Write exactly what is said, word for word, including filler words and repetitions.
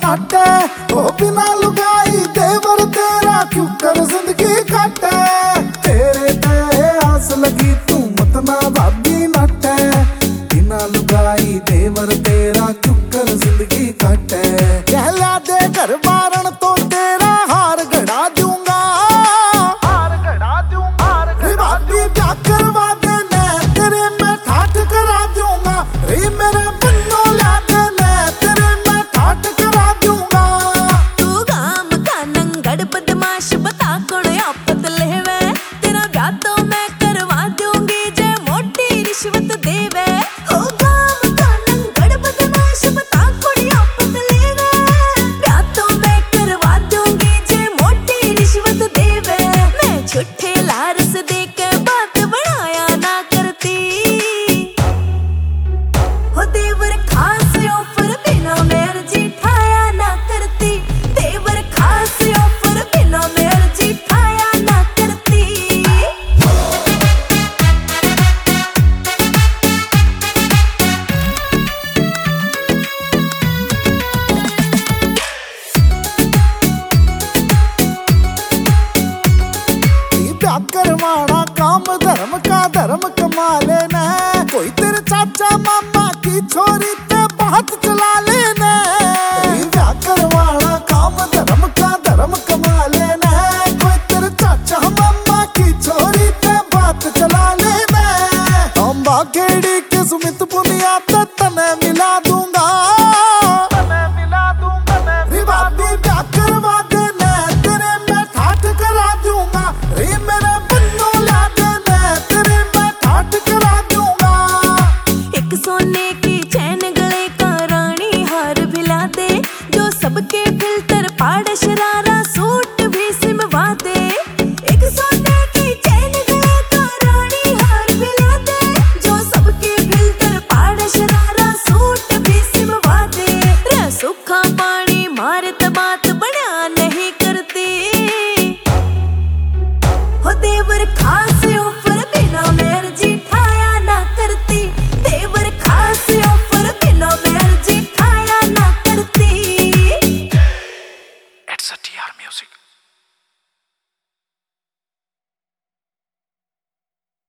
नाट है। ओ बिना लुगाई देवर तेरा क्यों कर जिंदगी घट है। तेरे ते आस लगी तू मत ना भाभी नाट है। बिना लुगाई देवर तेरा क्यों कर जिंदगी घट है। कह ला दे घर बारण तो तेरा हार गड़ा दूंगा, हार गड़ा दूंगा। भाभी क्या करवा देने तेरे मैं ठाठ करा दूंगा। रे मेरे बन्नो ला देने तेरे मैं ठाठ करा दूंगा। तू गाम का नंगड़ बदमाश बता कौन आपत लेवे। तेरा ब्याह तो मैं करवा दूंगी जे मोटी रिश्वत देवे। ओ गाम का नंगड़ बदमाश बता कौन आपत लेवे। ब्याह तो मैं करवा दूंगी जे मोटी रिश्वत देवे। मैं झूठे लारस दे के बात बढ़ाया ना करती। हो देवर खास ऑफर बिना मर्जी ठाया ना करती। देवर खास ऑफर बिना मर्जी ठाया ना करती। ब्याह करवाना काम धर्म का धर्म कमा लेना। कोई तेरे चाचा मामा की छोरी